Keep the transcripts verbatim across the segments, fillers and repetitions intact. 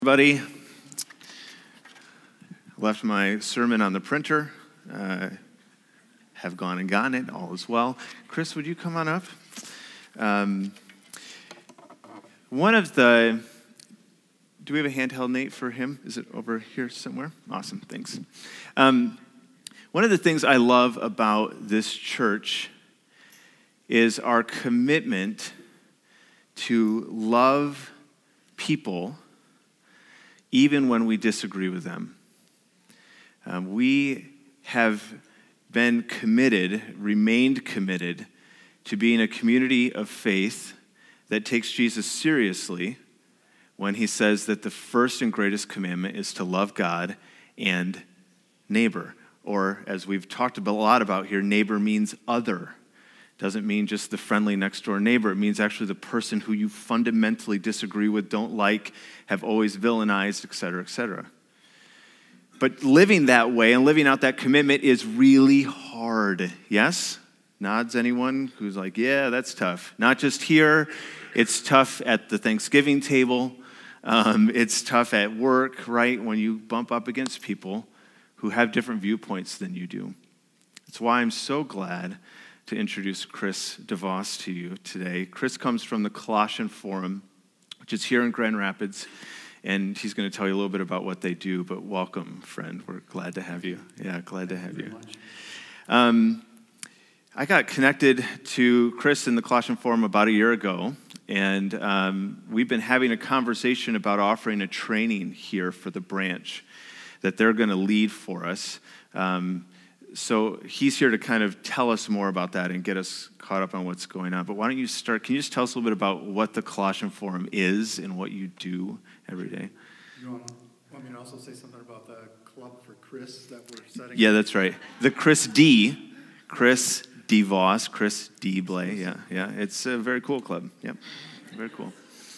Everybody, left my sermon on the printer. Uh, have gone and gotten it. All is well. Chris, would you come on up? Um, one of the, do we have a handheld, Nate, for him? Is it over here somewhere? Awesome, thanks. Um, one of the things I love about this church is our commitment to love people even when we disagree with them. Um, we have been committed, remained committed, to being a community of faith that takes Jesus seriously when he says that the first and greatest commandment is to love God and neighbor. Or, as we've talked a lot about here, neighbor means other. Doesn't mean just the friendly next door neighbor. It means actually the person who you fundamentally disagree with, don't like, have always villainized, et cetera, et cetera. But living that way and living out that commitment is really hard. Yes? Nods anyone who's like, yeah, that's tough. Not just here. It's tough at the Thanksgiving table. Um, it's tough at work, right? When you bump up against people who have different viewpoints than you do. That's why I'm so glad to introduce Chris DeVos to you today. Chris comes from the Colossian Forum, which is here in Grand Rapids, and he's going to tell you a little bit about what they do, but welcome, friend. We're glad to have you. Yeah, glad to have you. Um, I got connected to Chris in the Colossian Forum about a year ago, and um, we've been having a conversation about offering a training here for the branch that they're going to lead for us. Um, So he's here to kind of tell us more about that and get us caught up on what's going on. But why don't you start, can you just tell us a little bit about what the Colossian Forum is and what you do every day? You want, want me to also say something about the club for Chris that we're setting? Yeah, that's right. The Chris D, Chris DeVos, Chris D. Blay. Yeah, yeah. It's a very cool club. Yep, very cool.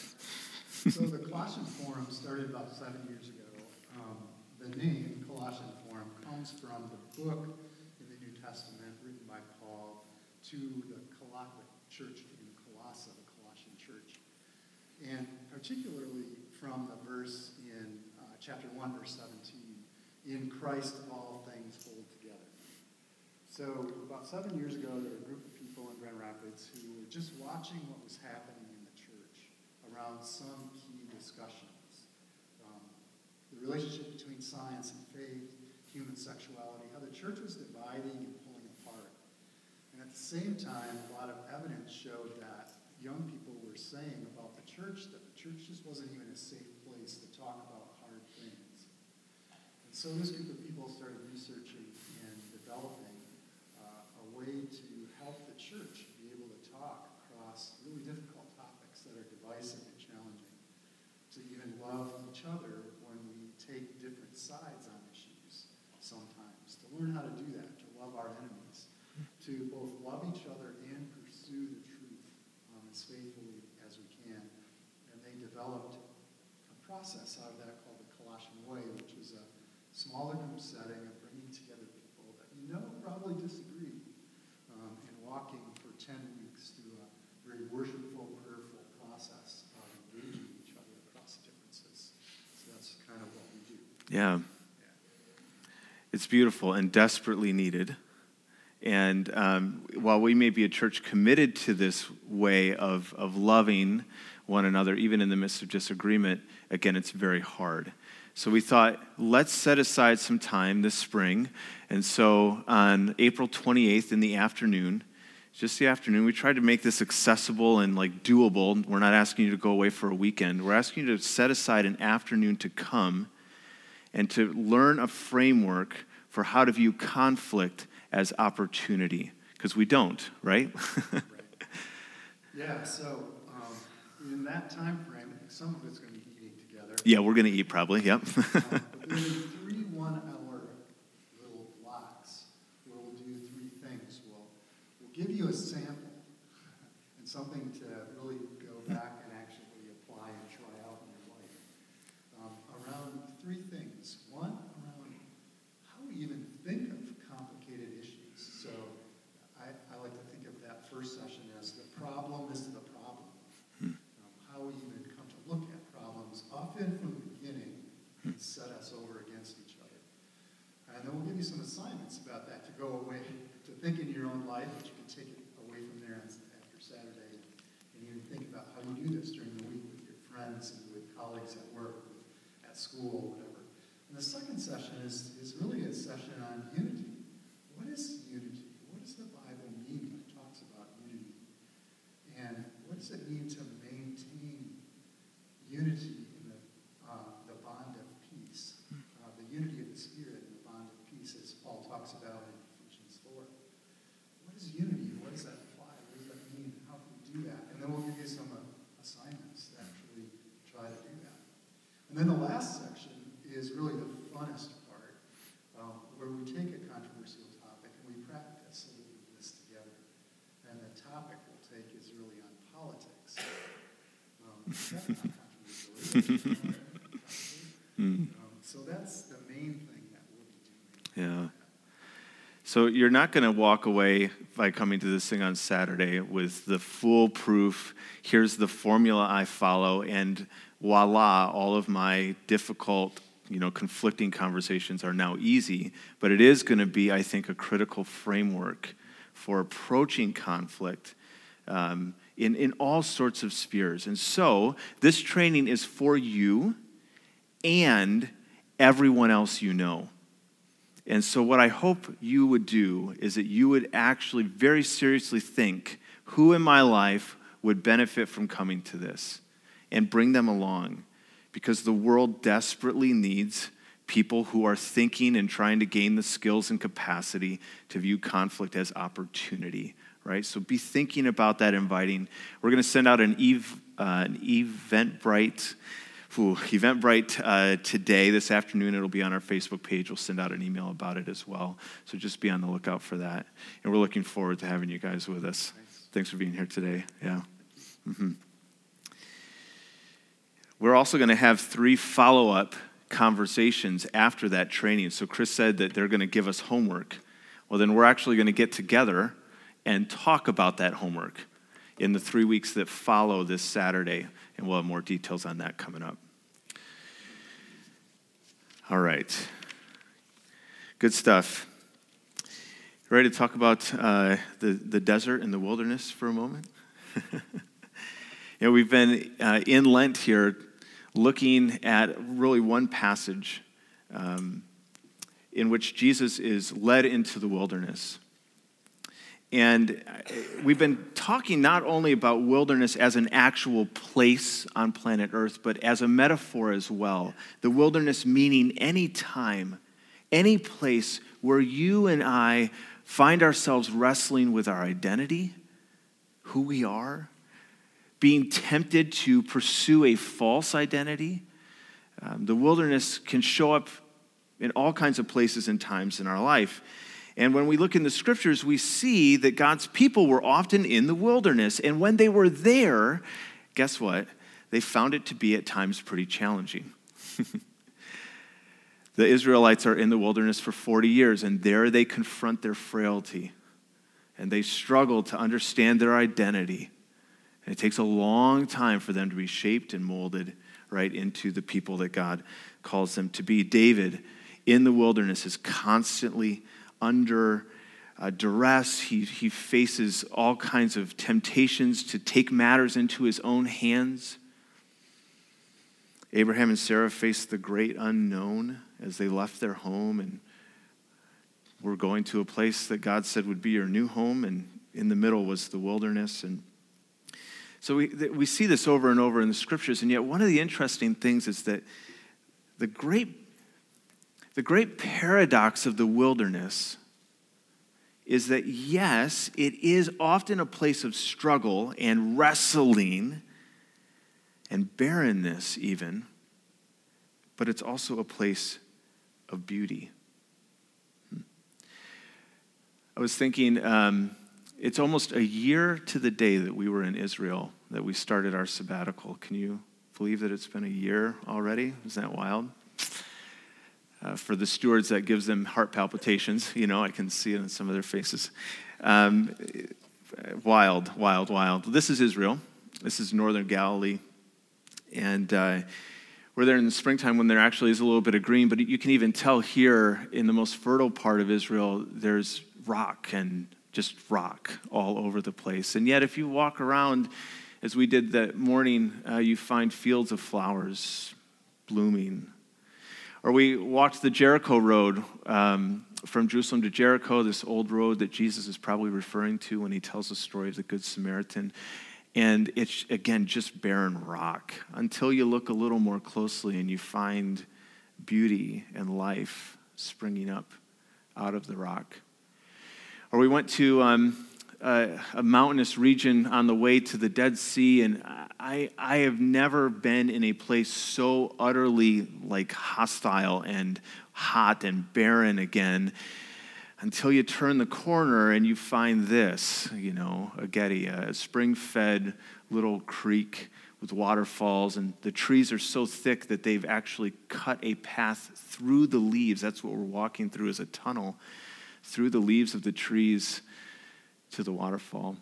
So the Colossian Forum started about seven years ago. Um, the name Colossian Forum comes from the book in the New Testament written by Paul to the Colossian church in Colossae, the Colossian church. And particularly from the verse in uh, chapter one, verse seventeen, in Christ all things hold together. So about seven years ago, there were a group of people in Grand Rapids who were just watching what was happening in the church around some key discussions. Um, the relationship between science and faith, human sexuality, how the church was dividing and pulling apart. And at the same time, a lot of evidence showed that young people were saying about the church that the church just wasn't even a safe place to talk about hard things. And so this group of people started researching and developing uh, a way to help the church be able to talk across really difficult topics that are divisive and challenging, to even love each other when we take different sides on issues sometimes, to learn how to do that, to love our enemies, to both love each other and pursue the truth um, as faithfully as we can. And they developed a process out of that called the Colossian Way, which is a smaller group setting of bringing together people that you know probably disagree um, and walking for ten weeks through a very worshipful, prayerful process of engaging each other across differences. So that's kind of what we do. Yeah. It's beautiful and desperately needed. And um, while we may be a church committed to this way of, of loving one another, even in the midst of disagreement, again, it's very hard. So we thought, let's set aside some time this spring. And so on April twenty-eighth in the afternoon, just the afternoon, we tried to make this accessible and like doable. We're not asking you to go away for a weekend. We're asking you to set aside an afternoon to come and to learn a framework for how to view conflict as opportunity, because we don't, right? Right. Yeah, so um, in that time frame, some of it's going to be eating together. Yeah, we're going to eat probably, yep. um, but there's three one-hour little blocks where we'll do three things. We'll, we'll give you a sample and something to really go back and actually apply and try out in your life um, around three things. One, around how we even think of complicated issues. So I, I like to think of that first session as the problem is the problem. Um, how we even come to look at problems, often from the beginning life, but you can take it away from there after Saturday and even think about how you do this during the week with your friends and with colleagues at work, at school, whatever. And the second session is, is really a session on unity. What is unity? What does the Bible mean when it talks about unity? And what does it mean to maintain unity in the, uh, the bond of peace? Uh, the unity of the Spirit and the bond of peace, as Paul talks about in Ephesians four. What is unity? What does that apply? What does that mean? How can we do that? And then we'll give you some uh, assignments to actually try to do that. And then the last section is really the funnest part, um, where we take a controversial topic and we practice a little bit of this together. And the topic we'll take is really on politics. Um, that's not controversial, is it? um, so that's the main thing that we'll be doing. Yeah. So you're not going to walk away by coming to this thing on Saturday with the foolproof, here's the formula I follow, and voila, all of my difficult, you know, conflicting conversations are now easy. But it is going to be, I think, a critical framework for approaching conflict um, in, in all sorts of spheres. And so this training is for you and everyone else you know. And so what I hope you would do is that you would actually very seriously think, who in my life would benefit from coming to this? And bring them along. Because the world desperately needs people who are thinking and trying to gain the skills and capacity to view conflict as opportunity, right? So be thinking about that, inviting. We're going to send out an, Eve, uh, an Eventbrite Ooh, Eventbrite uh, today, this afternoon. It'll be on our Facebook page. We'll send out an email about it as well. So just be on the lookout for that. And we're looking forward to having you guys with us. Thanks, Thanks for being here today. Yeah. Mm-hmm. We're also going to have three follow-up conversations after that training. So Chris said that they're going to give us homework. Well, then we're actually going to get together and talk about that homework in the three weeks that follow this Saturday. And we'll have more details on that coming up. All right. Good stuff. Ready to talk about uh, the, the desert and the wilderness for a moment? You know, we've been uh, in Lent here looking at really one passage um, in which Jesus is led into the wilderness. And we've been talking not only about wilderness as an actual place on planet Earth, but as a metaphor as well. The wilderness meaning any time, any place where you and I find ourselves wrestling with our identity, who we are, being tempted to pursue a false identity. Um, the wilderness can show up in all kinds of places and times in our life. And when we look in the scriptures, we see that God's people were often in the wilderness. And when they were there, guess what? They found it to be at times pretty challenging. The Israelites are in the wilderness for forty years, and there they confront their frailty. And they struggle to understand their identity. And it takes a long time for them to be shaped and molded right into the people that God calls them to be. David, in the wilderness, is constantly under uh, duress. He, he faces all kinds of temptations to take matters into his own hands. Abraham and Sarah faced the great unknown as they left their home and were going to a place that God said would be your new home, and in the middle was the wilderness. And so we, we see this over and over in the scriptures, and yet one of the interesting things is that the great The great paradox of the wilderness is that, yes, it is often a place of struggle and wrestling and barrenness even, but it's also a place of beauty. I was thinking, um, it's almost a year to the day that we were in Israel, that we started our sabbatical. Can you believe that it's been a year already? Isn't that wild? Uh, for the stewards, that gives them heart palpitations. You know, I can see it in some of their faces. Um, wild, wild, wild. This is Israel. This is northern Galilee. And uh, we're there in the springtime when there actually is a little bit of green, but you can even tell here in the most fertile part of Israel, there's rock and just rock all over the place. And yet if you walk around, as we did that morning, uh, you find fields of flowers blooming. Or we walked the Jericho road um, from Jerusalem to Jericho, this old road that Jesus is probably referring to when he tells the story of the Good Samaritan. And it's, again, just barren rock until you look a little more closely and you find beauty and life springing up out of the rock. Or we went to um, a, a mountainous region on the way to the Dead Sea, and I, I have never been in a place so utterly like hostile and hot and barren again until you turn the corner and you find this, you know, Agedi, a spring-fed little creek with waterfalls, and the trees are so thick that they've actually cut a path through the leaves. That's what we're walking through, is a tunnel through the leaves of the trees to the waterfall.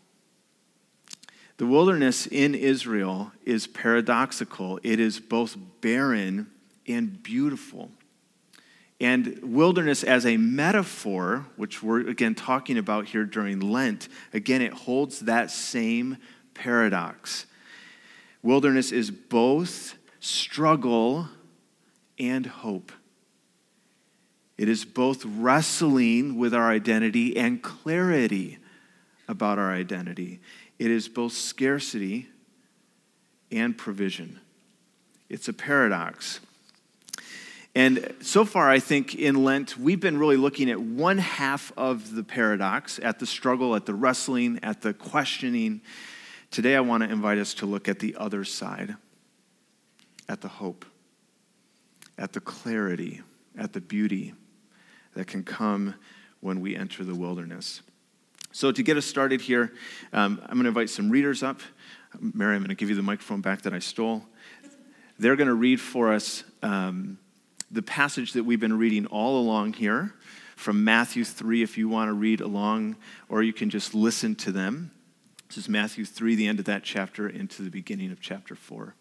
The wilderness in Israel is paradoxical. It is both barren and beautiful. And wilderness as a metaphor, which we're again talking about here during Lent, again, it holds that same paradox. Wilderness is both struggle and hope. It is both wrestling with our identity and clarity about our identity. It is both scarcity and provision. It's a paradox. And so far, I think in Lent, we've been really looking at one half of the paradox, at the struggle, at the wrestling, at the questioning. Today, I want to invite us to look at the other side, at the hope, at the clarity, at the beauty that can come when we enter the wilderness. So to get us started here, um, I'm going to invite some readers up. Mary, I'm going to give you the microphone back that I stole. They're going to read for us um, the passage that we've been reading all along here from Matthew three, if you want to read along, or you can just listen to them. This is Matthew three, the end of that chapter, into the beginning of chapter four.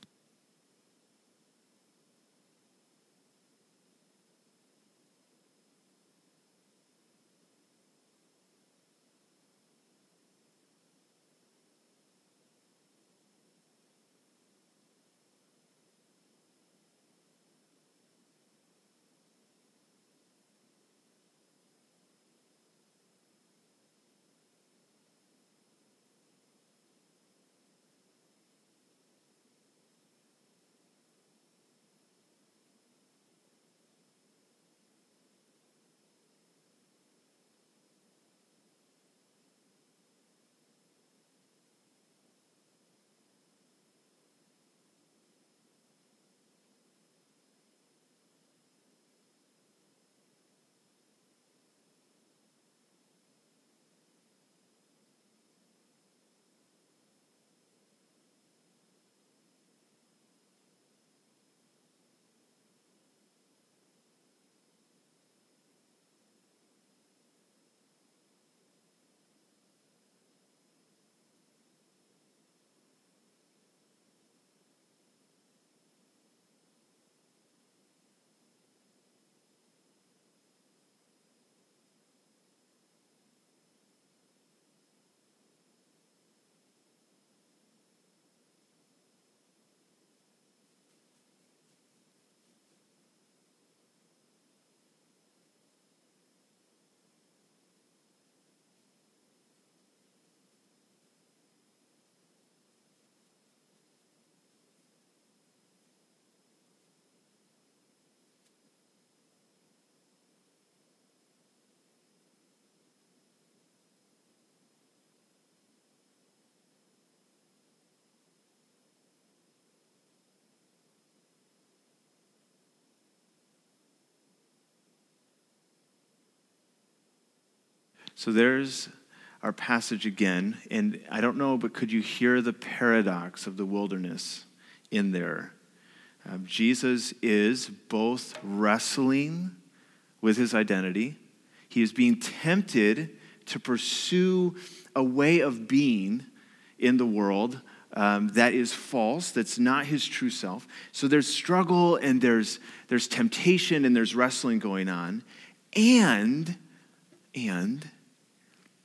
So there's our passage again, and I don't know, but could you hear the paradox of the wilderness in there? Um, Jesus is both wrestling with his identity. He is being tempted to pursue a way of being in the world um, that is false, that's not his true self. So there's struggle, and there's there's temptation, and there's wrestling going on. And, and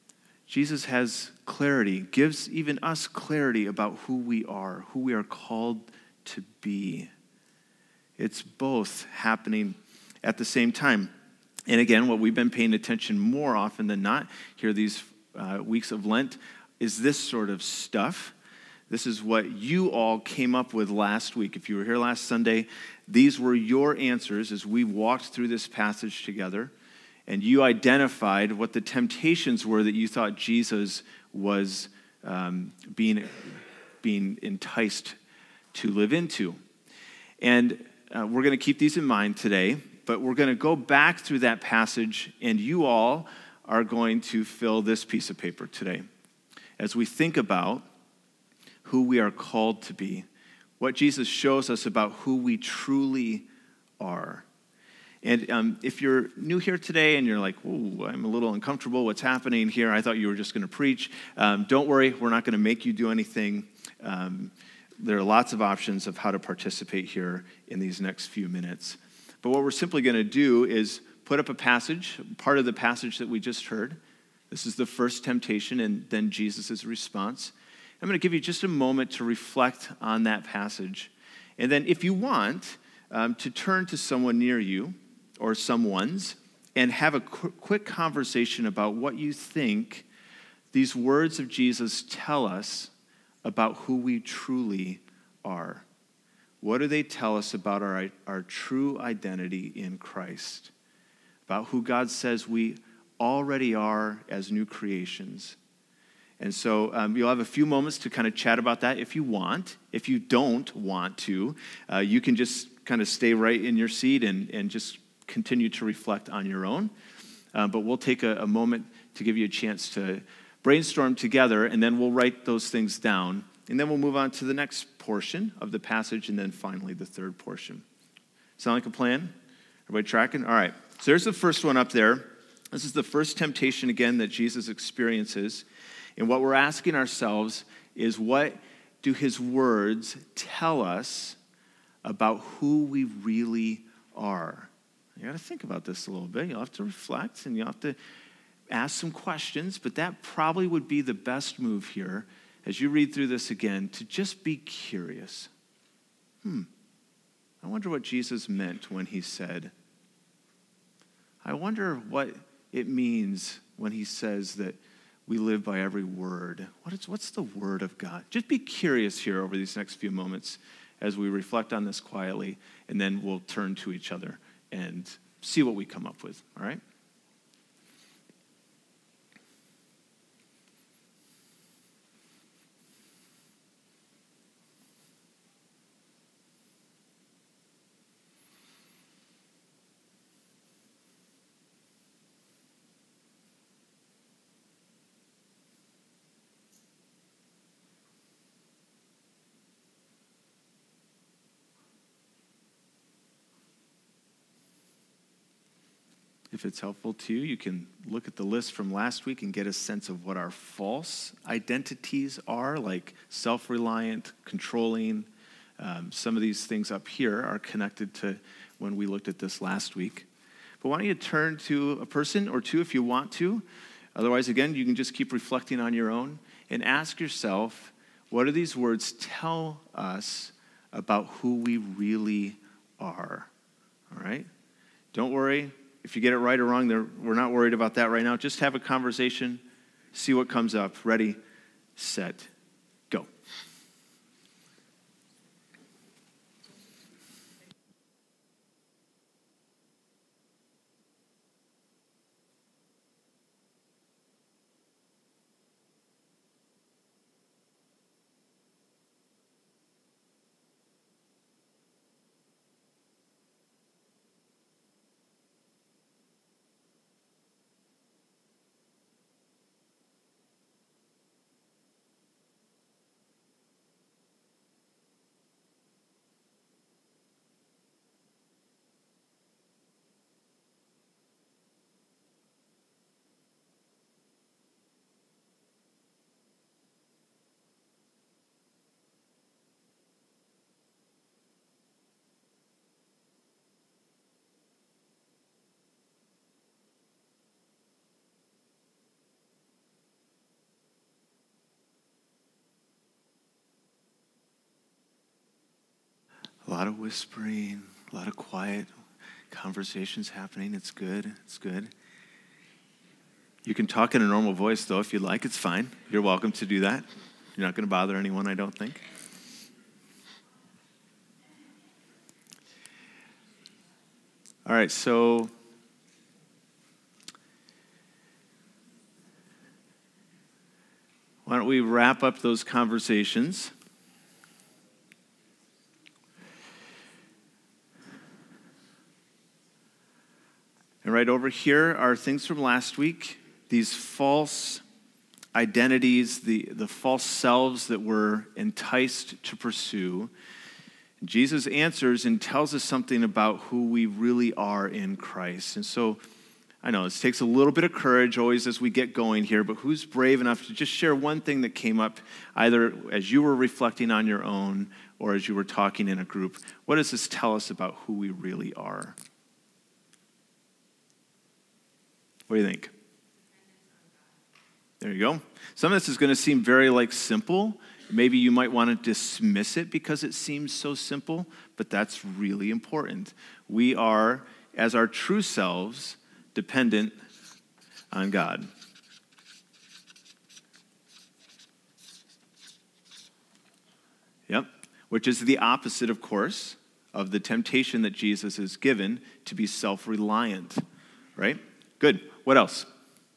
Jesus has clarity, gives even us clarity about who we are, who we are called to be. It's both happening at the same time. And again, what we've been paying attention more often than not here these uh, weeks of Lent is this sort of stuff. This is what you all came up with last week. If you were here last Sunday, these were your answers as we walked through this passage together. And you identified what the temptations were that you thought Jesus was um, being, being enticed to live into. And uh, we're going to keep these in mind today, but we're going to go back through that passage, and you all are going to fill this piece of paper today as we think about who we are called to be, what Jesus shows us about who we truly are. And um, if you're new here today and you're like, "Ooh, I'm a little uncomfortable, what's happening here? I thought you were just going to preach." Um, don't worry, we're not going to make you do anything. Um, there are lots of options of how to participate here in these next few minutes. But what we're simply going to do is put up a passage, part of the passage that we just heard. This is the first temptation and then Jesus' response. I'm going to give you just a moment to reflect on that passage. And then if you want, um, to turn to someone near you, or someone's, and have a qu- quick conversation about what you think these words of Jesus tell us about who we truly are. What do they tell us about our, our true identity in Christ? About who God says we already are as new creations. And so um, you'll have a few moments to kind of chat about that if you want. If you don't want to, uh, you can just kind of stay right in your seat and, and just continue to reflect on your own. Uh, but we'll take a, a moment to give you a chance to brainstorm together, and then we'll write those things down. And then we'll move on to the next portion of the passage, and then finally the third portion. Sound like a plan? Everybody tracking? All right. So there's the first one up there. This is the first temptation, again, that Jesus experiences. And what we're asking ourselves is, what do his words tell us about who we really are? You got to think about this a little bit. You'll have to reflect, and you'll have to ask some questions, but that probably would be the best move here as you read through this again, to just be curious. Hmm, I wonder what Jesus meant when he said, I wonder what it means when he says that we live by every word. What is, what's the word of God? Just be curious here over these next few moments as we reflect on this quietly, and then we'll turn to each other and see what we come up with, all right? If it's helpful to you, you can look at the list from last week and get a sense of what our false identities are, like self-reliant, controlling. Um, some of these things up here are connected to when we looked at this last week. But why don't you turn to a person or two if you want to. Otherwise, again, you can just keep reflecting on your own and ask yourself, what do these words tell us about who we really are? All right? Don't worry. If you get it right or wrong, we're not worried about that right now. Just have a conversation, see what comes up. Ready, set, go. A lot of whispering, a lot of quiet conversations happening. It's good. It's good. You can talk in a normal voice, though, if you'd like. It's fine. You're welcome to do that. You're not going to bother anyone, I don't think. All right, so why don't we wrap up those conversations? And right over here are things from last week. These false identities, the, the false selves that we're enticed to pursue. Jesus answers and tells us something about who we really are in Christ. And so, I know this takes a little bit of courage always as we get going here, but who's brave enough to just share one thing that came up either as you were reflecting on your own or as you were talking in a group? What does this tell us about who we really are? What do you think? There you go. Some of this is going to seem very like simple. Maybe you might want to dismiss it because it seems so simple, but that's really important. We are, as our true selves, dependent on God. Yep. Which is the opposite, of course, of the temptation that Jesus is given to be self-reliant. Right? Good. What else?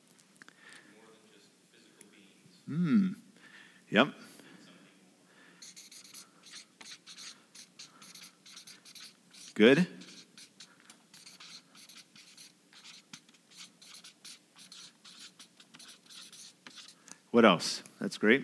Hmm. Yep. Good. What else? That's great.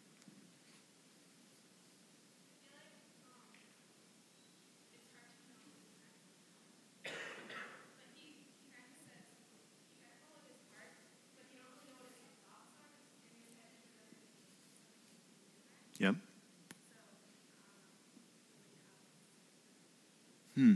Yep. Hmm.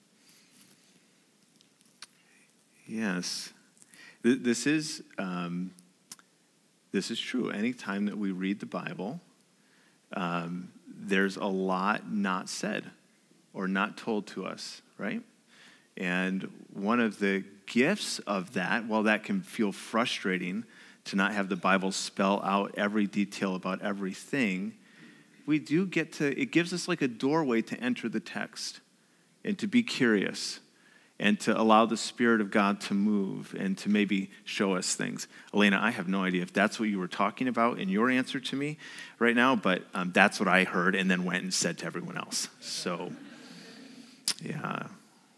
Yes. Th- this is um, this is true. Anytime that we read the Bible, um, there's a lot not said or not told to us, right? And one of the gifts of that, while that can feel frustrating to not have the Bible spell out every detail about everything, we do get to, it gives us like a doorway to enter the text and to be curious and to allow the Spirit of God to move and to maybe show us things. Elena, I have no idea if that's what you were talking about in your answer to me right now, but um, that's what I heard and then went and said to everyone else. So, yeah.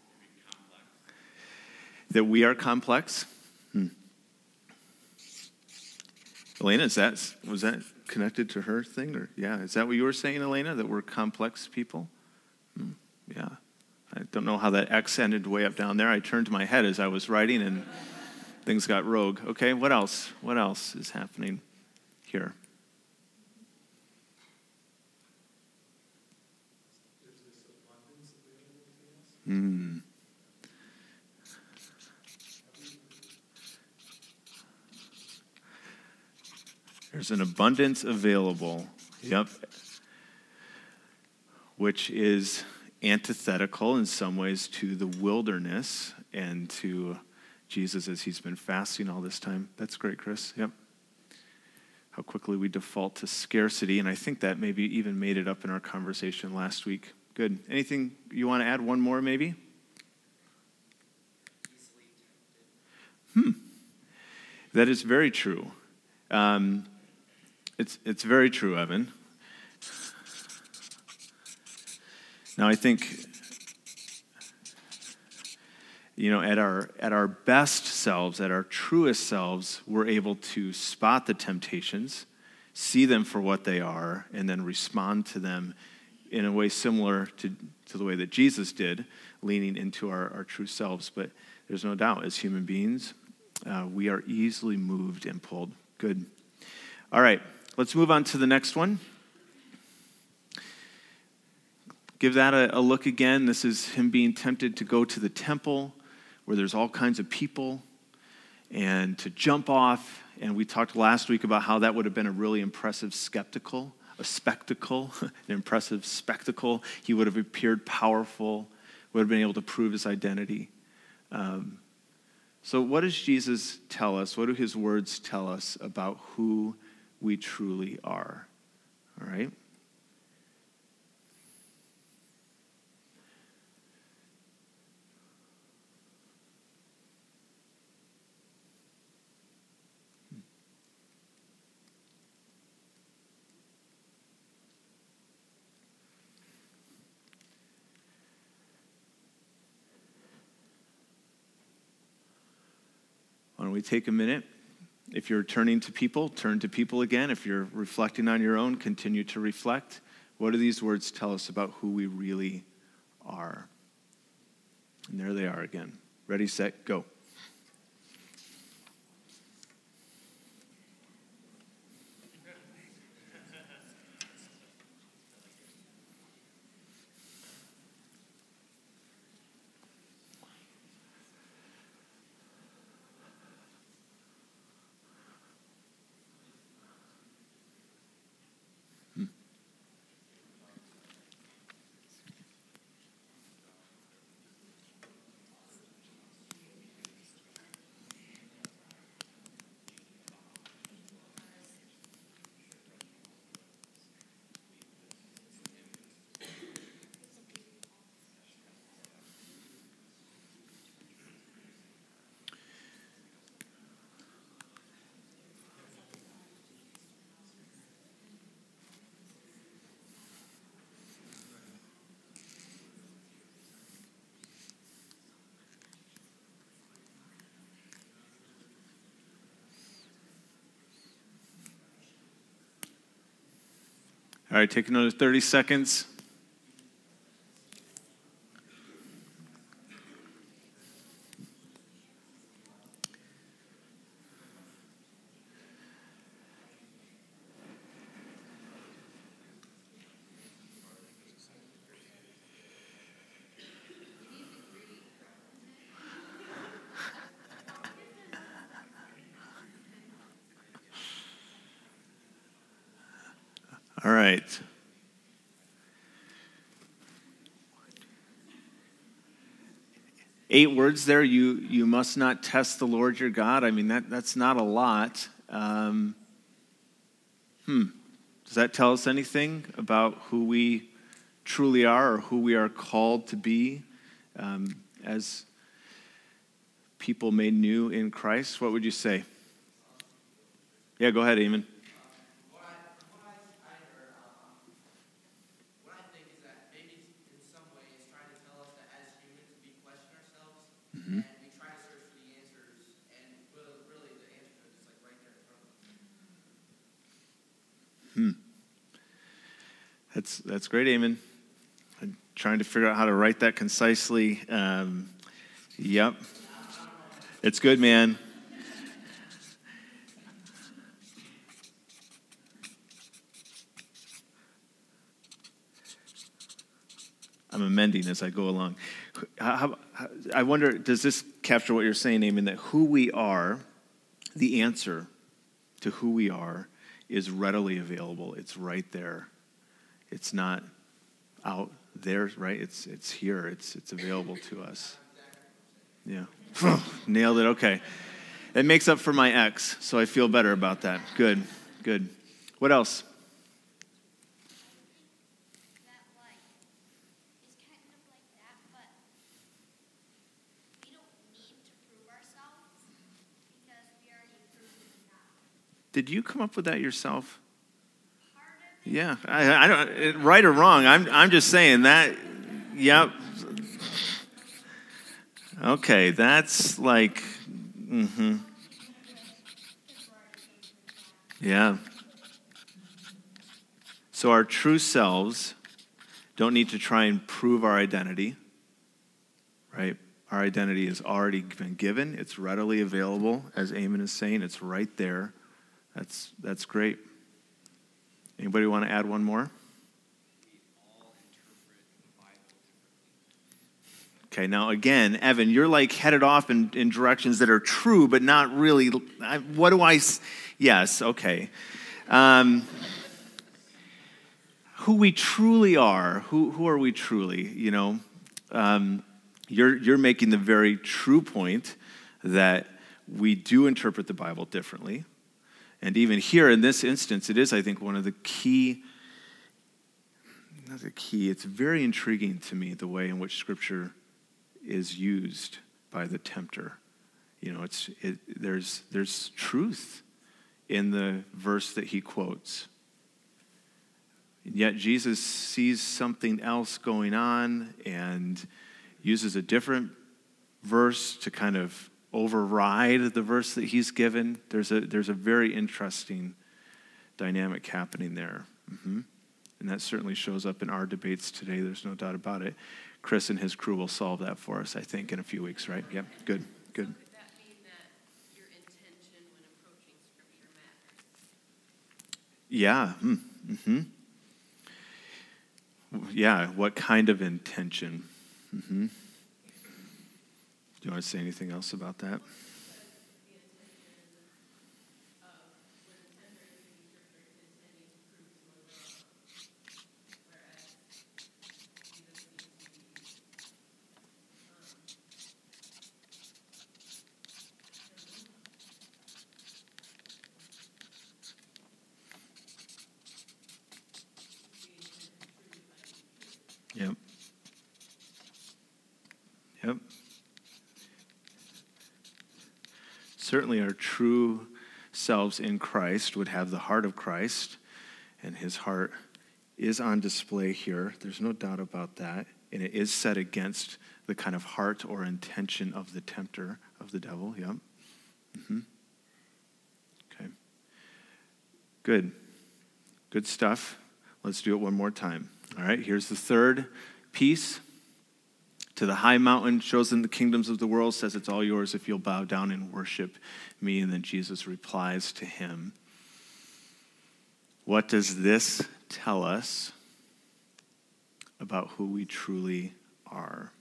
That we are complex. Hmm. Elena, is that, was that connected to her thing? Or yeah, is that what you were saying, Elena, that we're complex people? Hmm. Yeah. I don't know how that X ended way up down there. I turned my head as I was writing and things got rogue. Okay, what else? What else is happening here? There's this abundance available to us. Hmm. There's an abundance available. Yep. Which is antithetical in some ways to the wilderness and to Jesus as he's been fasting all this time. That's great, Chris. Yep. How quickly we default to scarcity, and I think that maybe even made it up in our conversation last week. Good. Anything you want to add? One more, maybe? Hmm. That is very true. Um, it's it's very true, Evan. Now, I think, you know, at our at our best selves, at our truest selves, we're able to spot the temptations, see them for what they are, and then respond to them in a way similar to, to the way that Jesus did, leaning into our, our true selves. But there's no doubt, as human beings, uh, we are easily moved and pulled. Good. All right, let's move on to the next one. Give that a, a look again. This is him being tempted to go to the temple where there's all kinds of people and to jump off. And we talked last week about how that would have been a really impressive skeptical a spectacle, an impressive spectacle. He would have appeared powerful, would have been able to prove his identity. Um, so what does Jesus tell us? What do his words tell us about who we truly are? All right? Why don't we take a minute? If you're turning to people, turn to people again. If you're reflecting on your own, continue to reflect. What do these words tell us about who we really are? And there they are again. Ready, set, go. All right, take another thirty seconds. All right. Eight words there. You you must not test the Lord your God. I mean, that that's not a lot. Um, hmm. Does that tell us anything about who we truly are or who we are called to be um, as people made new in Christ? What would you say? Yeah, go ahead, Eamon. Hmm. That's that's great, Eamon. I'm trying to figure out how to write that concisely. Um, yep. It's good, man. I'm amending as I go along. How, how, I wonder, does this capture what you're saying, Eamon, that who we are, the answer to who we are, is readily available. It's right there. It's not out there, right? It's it's here. It's it's available to us. Yeah. Nailed it. Okay. It makes up for my ex, so I feel better about that. Good. Good. What else? Did you come up with that yourself? Yeah, I, I don't. Right or wrong? I'm. I'm just saying that. Yep. Okay, that's like. Mm-hmm. Yeah. So our true selves don't need to try and prove our identity, right? Our identity has already been given. It's readily available, as Eamon is saying. It's right there. That's that's great. Anybody want to add one more? Okay, now again, Evan, you're like headed off in, in directions that are true, but not really. I, what do I? Yes, okay. Um, who we truly are. Who who are we truly? You know, um, you're you're making the very true point that we do interpret the Bible differently, and even here in this instance, it is, I think, one of the key. Not the key. It's very intriguing to me the way in which Scripture is used by the tempter. You know, it's it, there's there's truth in the verse that he quotes. And yet Jesus sees something else going on and uses a different verse to kind of override the verse that he's given. There's a there's a very interesting dynamic happening there. Mm-hmm. And that certainly shows up in our debates today. There's no doubt about it. Chris and his crew will solve that for us, I think, in a few weeks, right? Yep, good, good. So could that mean that your intention when approaching Scripture matters? Yeah. Mm-hmm. Yeah, what kind of intention? Mm-hmm. Do you want to say anything else about that? Yep. Yep. Certainly our true selves in Christ would have the heart of Christ, and his heart is on display here. There's no doubt about that. And it is set against the kind of heart or intention of the tempter, of the devil. Yep. Mm-hmm. Okay. Good. Good stuff. Let's do it one more time. All right, here's the third piece. To the high mountain, shows them the kingdoms of the world, says it's all yours if you'll bow down and worship me. And then Jesus replies to him. What does this tell us about who we truly are?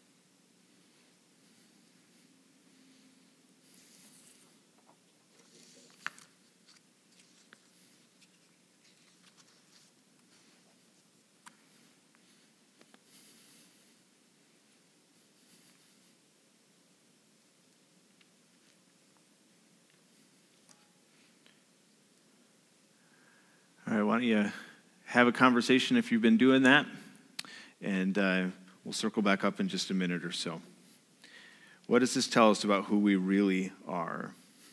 All right, why don't you have a conversation if you've been doing that, and uh, we'll circle back up in just a minute or so. What does this tell us about who we really are?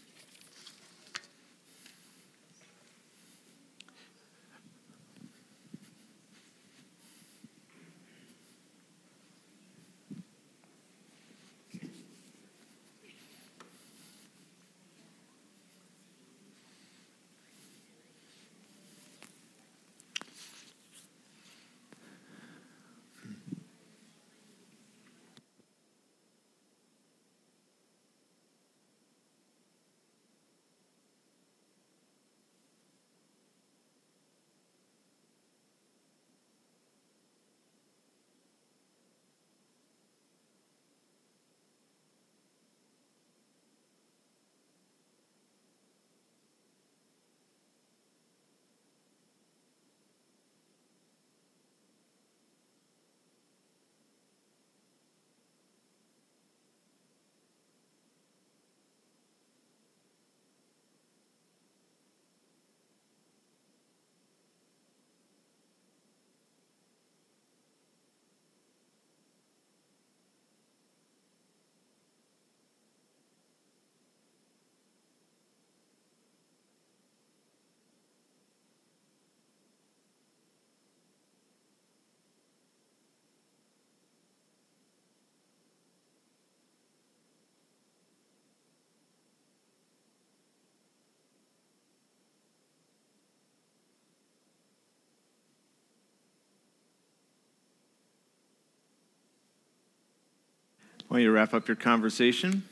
Why don't you wrap up your conversation?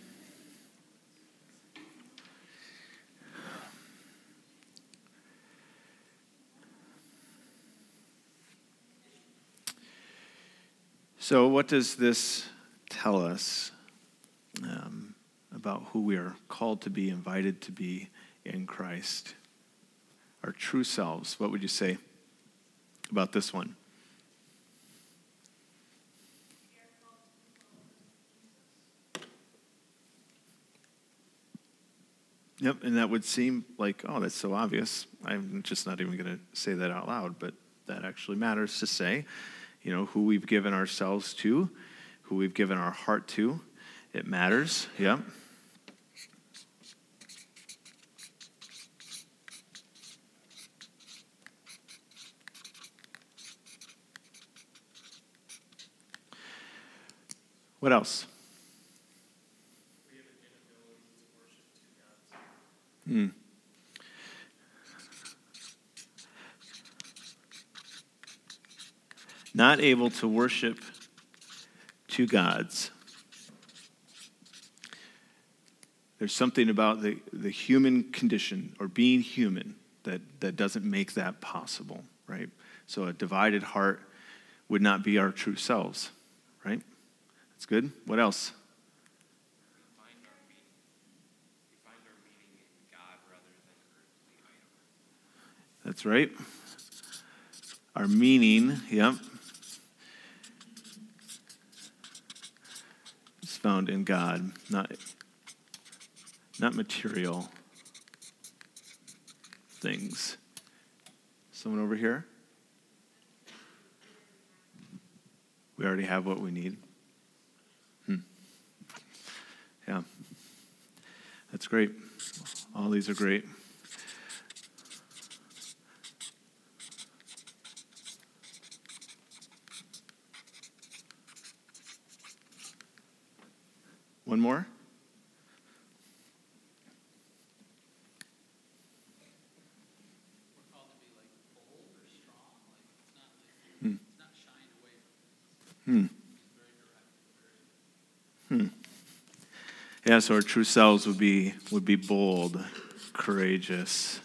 So what does this tell us um, about who we are called to be, invited to be in Christ? Our true selves, what would you say? about this one? Yep, and that would seem like, oh, that's so obvious. I'm just not even going to say that out loud, but that actually matters to say. You know, who we've given ourselves to, who we've given our heart to. It matters, yep. What else? We have an inability to worship two gods. Hmm. Not able to worship two gods. There's something about the, the human condition or being human that, that doesn't make that possible, right? So a divided heart would not be our true selves, right? That's good. What else? We find our meaning. We find our meaning in God rather than earthly items. That's right. Our meaning, yep, is found in God, not, not material things. Someone over here? We already have what we need. Hmm. Yeah. That's great. All these are great. One more? We're called to be like bold or strong. Like it's not like Hmm. it's not shying away from things. Hmm. It's very direct, very Hmm. Yeah, so our true selves would be would be bold, courageous,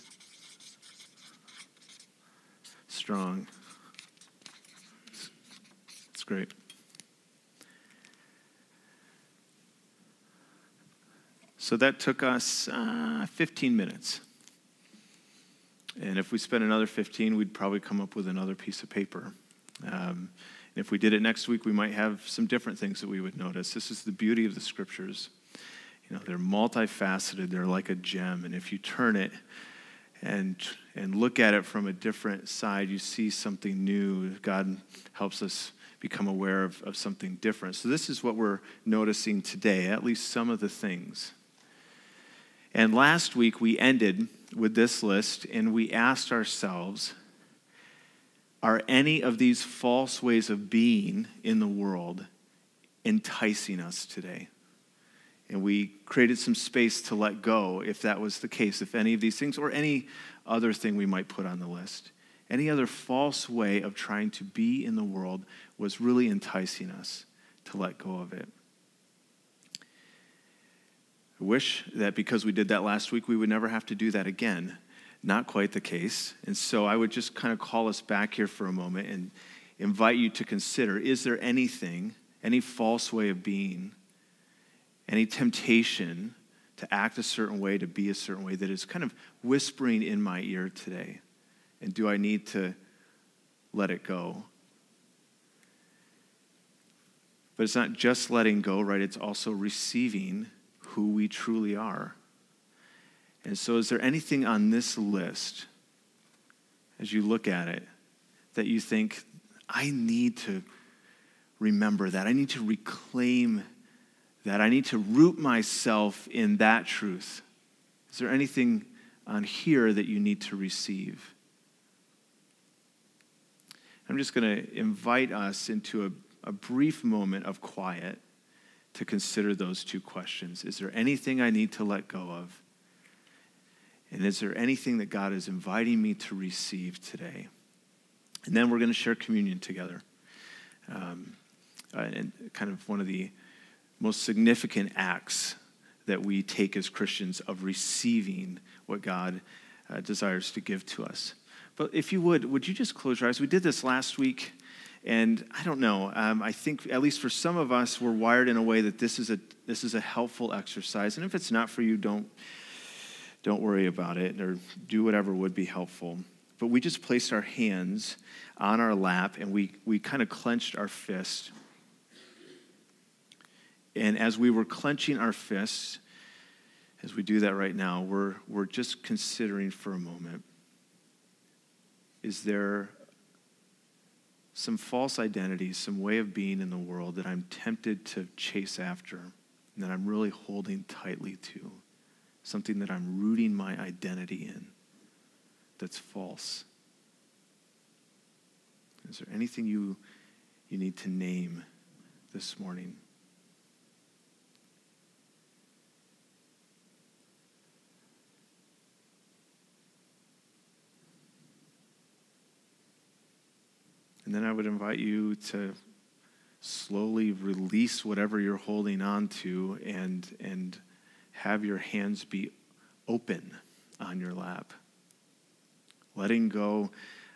strong. It's great. So that took us uh, fifteen minutes. And if we spent another fifteen, we'd probably come up with another piece of paper. Um, and if we did it next week, we might have some different things that we would notice. This is the beauty of the scriptures. You know, they're multifaceted. They're like a gem. And if you turn it and and look at it from a different side, you see something new. God helps us become aware of, of something different. So this is what we're noticing today, at least some of the things. And last week we ended with this list, and we asked ourselves, are any of these false ways of being in the world enticing us today? And we created some space to let go if that was the case, if any of these things or any other thing we might put on the list. Any other false way of trying to be in the world was really enticing us to let go of it. I wish that because we did that last week, we would never have to do that again. Not quite the case. And so I would just kind of call us back here for a moment and invite you to consider, is there anything, any false way of being, any temptation to act a certain way, to be a certain way that is kind of whispering in my ear today? And do I need to let it go? But it's not just letting go, right? It's also receiving who we truly are. And so is there anything on this list, as you look at it, that you think, I need to remember that. I need to reclaim that. I need to root myself in that truth. Is there anything on here that you need to receive? I'm just going to invite us into a, a brief moment of quiet to consider those two questions. Is there anything I need to let go of? And is there anything that God is inviting me to receive today? And then we're going to share communion together. Um, and kind of one of the most significant acts that we take as Christians of receiving what God uh, desires to give to us. But if you would, would you just close your eyes? We did this last week. And I don't know, um, I think at least for some of us, we're wired in a way that this is a this is a helpful exercise. And if it's not for you, don't, don't worry about it or do whatever would be helpful. but we just placed our hands on our lap and we, we kind of clenched our fist. And as we were clenching our fists, as we do that right now, we're, we're just considering for a moment, is there some false identity, some way of being in the world that I'm tempted to chase after and that I'm really holding tightly to, something that I'm rooting my identity in that's false? Is there anything you, you need to name this morning? And then I would invite you to slowly release whatever you're holding on to and, and have your hands be open on your lap. Letting go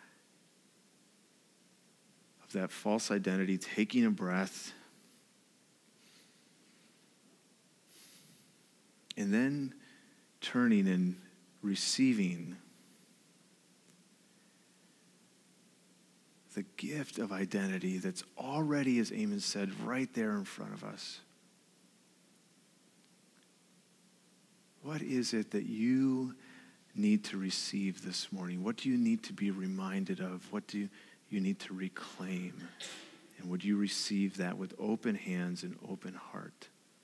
of that false identity, taking a breath, and then turning and receiving the gift of identity that's already, as Amos said, right there in front of us. What is it that you need to receive this morning? What do you need to be reminded of? What do you need to reclaim? And would you receive that with open hands and open heart?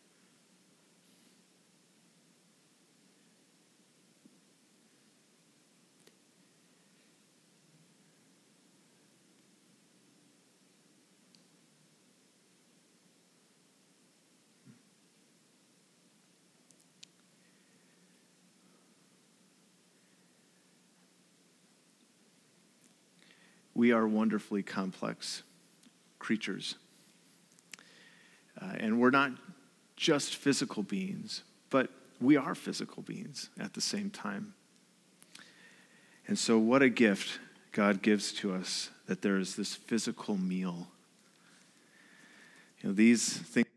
We are wonderfully complex creatures. Uh, and we're not just physical beings, but we are physical beings at the same time. And so what a gift God gives to us that there is this physical meal. You know, these things